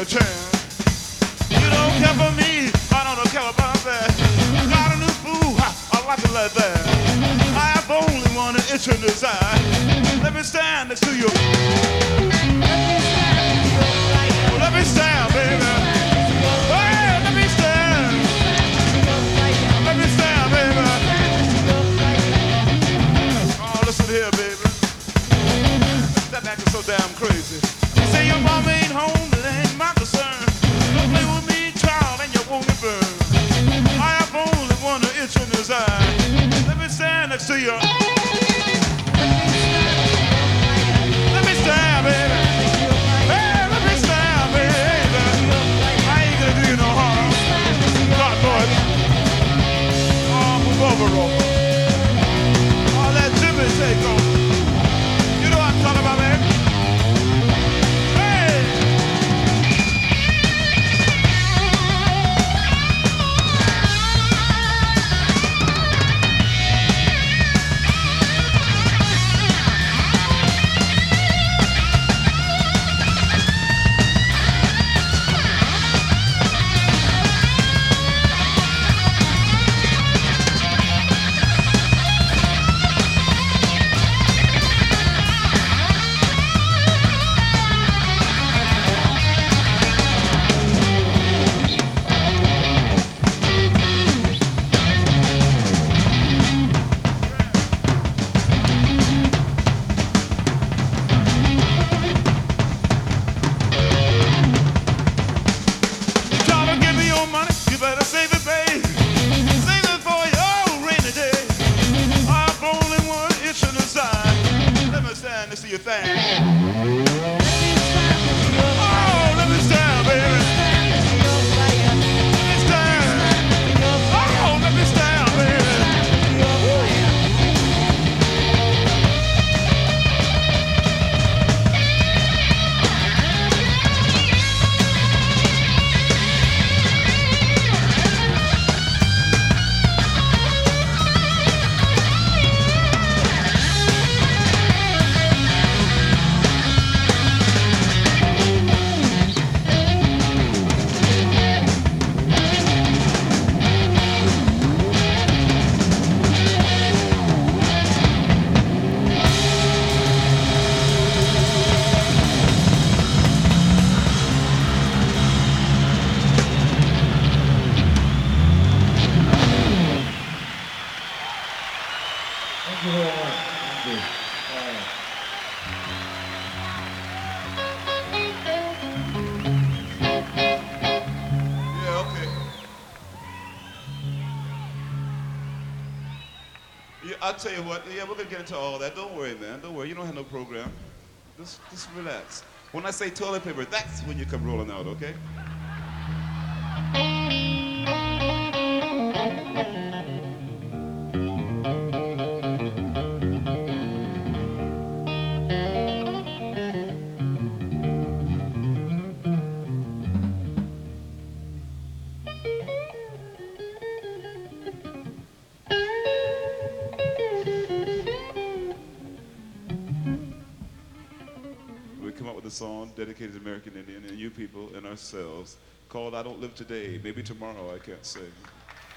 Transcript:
chance. You don't care for me, I don't care about that. Got a new boo, I like it like that. I have only one itch in his eye. Let me stand next to you. Let me stand, baby. Hey, let me stand. Let me stand, baby. Oh, listen here, baby. That acting so damn crazy. You say your mama ain't home, it ain't my concern. Don't play with me, child, and you won't get burned. I have only one itch in his eye. Let me stand next to you. Let me stand, baby. Hey, let me stand, baby. I ain't gonna do you no harm. God, Lord. Oh, move over, Rover. Oh, let Jimmy take over. You know what I'm talking about, man? Hey! See your thing. Oh, let me stand, baby. Let me stand. Oh, let me stand, baby. Thank you very much. Thank you. Yeah, okay. Yeah, I'll tell you what. Yeah, we're gonna get into all that. Don't worry, man. Don't worry. You don't have no program. Just relax. When I say toilet paper, that's when you come rolling out, okay? We come up with a song dedicated to American Indian and you people and ourselves called I Don't Live Today. Maybe tomorrow, I can't say.